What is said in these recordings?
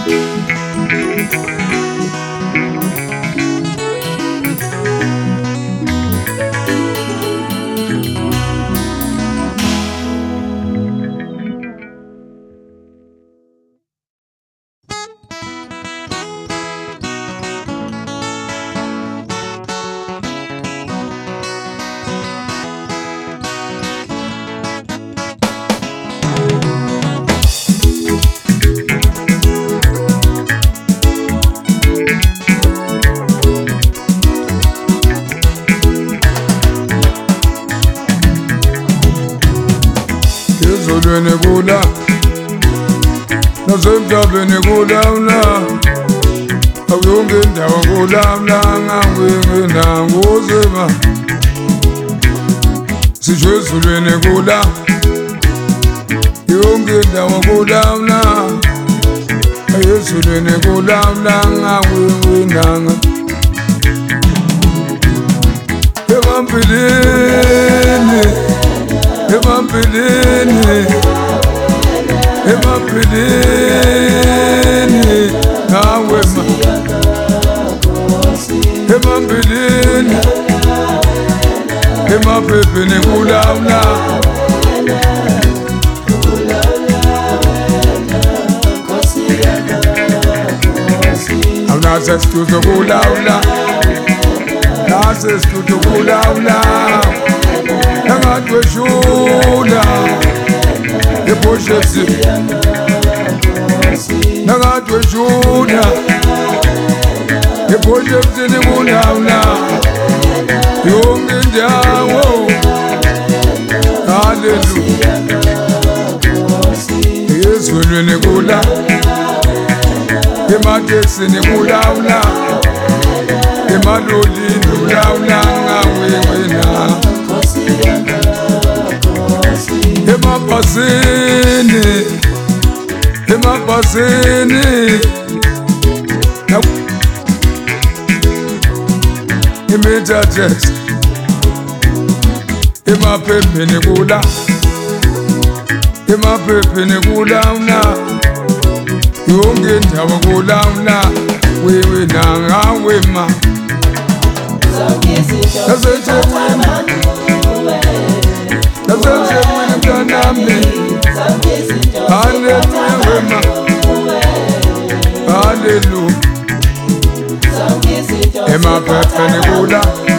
Ezolweni kula nasemhlabeni kulawula akuyonke indawo kulawula ngangwengena ngozima sisho ezolweni kula yonke indawo kulawula ezolweni kulawula ngangwengena emampilini nawe ma emampilini emaphepheni kulawula awunasesituzo kulawula nasesituzo kulawula nangatweshula eposhesi nangatweshula eposhesini kulawula yonke indawo haleluya ezolweni kula ematekisini kulawula emalolini kulawula ngawengwena emabhasini imitajes emaphepheni kula kulawula yonke indawo kulawula wewe nangawema nasenjemweni mntanami haleluya wema haleluya emaphepheni kula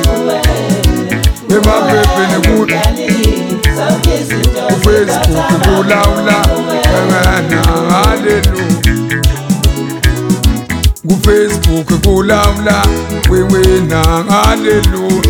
uFacebook kulawula haleluya kuFacebook kulawula wewena haleluya